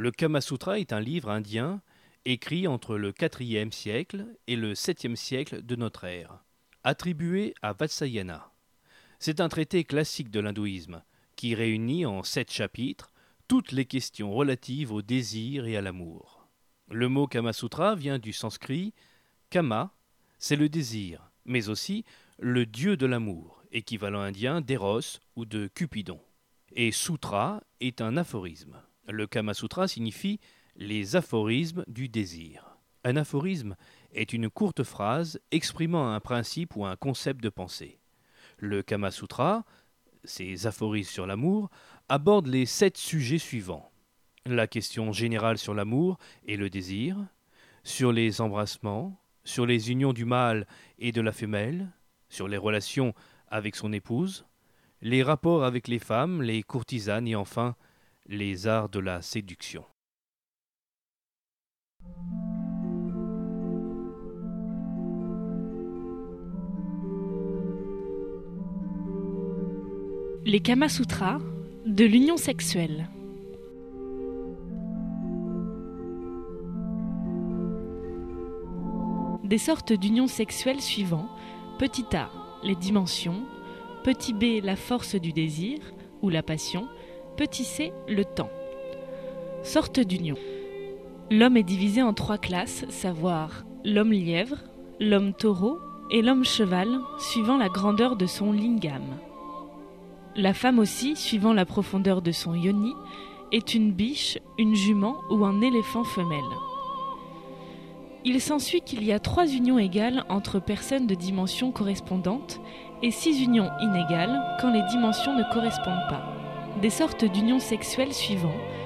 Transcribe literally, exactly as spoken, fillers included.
Le Kama Sutra est un livre indien écrit entre le quatrième siècle et le septième siècle de notre ère, attribué à Vatsayana. C'est un traité classique de l'hindouisme qui réunit en sept chapitres toutes les questions relatives au désir et à l'amour. Le mot Kama Sutra vient du sanskrit. Kama, c'est le désir, mais aussi le dieu de l'amour, équivalent indien d'Eros ou de Cupidon. Et Sutra est un aphorisme. Le Kama Sutra signifie les aphorismes du désir. Un aphorisme est une courte phrase exprimant un principe ou un concept de pensée. Le Kama Sutra, ces aphorismes sur l'amour, aborde les sept sujets suivants. La question générale sur l'amour et le désir, sur les embrassements, sur les unions du mâle et de la femelle, sur les relations avec son épouse, les rapports avec les femmes, les courtisanes et enfin les arts de la séduction. Les Kama Sutras de l'union sexuelle. Des sortes d'union sexuelle suivant: petit a, les dimensions; petit b, la force du désir ou la passion; petit c, le temps. Sortes d'union. L'homme est divisé en trois classes, savoir l'homme lièvre, l'homme taureau et l'homme cheval, suivant la grandeur de son lingam. La femme aussi, suivant la profondeur de son yoni, est une biche, une jument ou un éléphant femelle. Il s'ensuit qu'il y a trois unions égales entre personnes de dimensions correspondantes et six unions inégales quand les dimensions ne correspondent pas. Des sortes d'unions sexuelles suivant: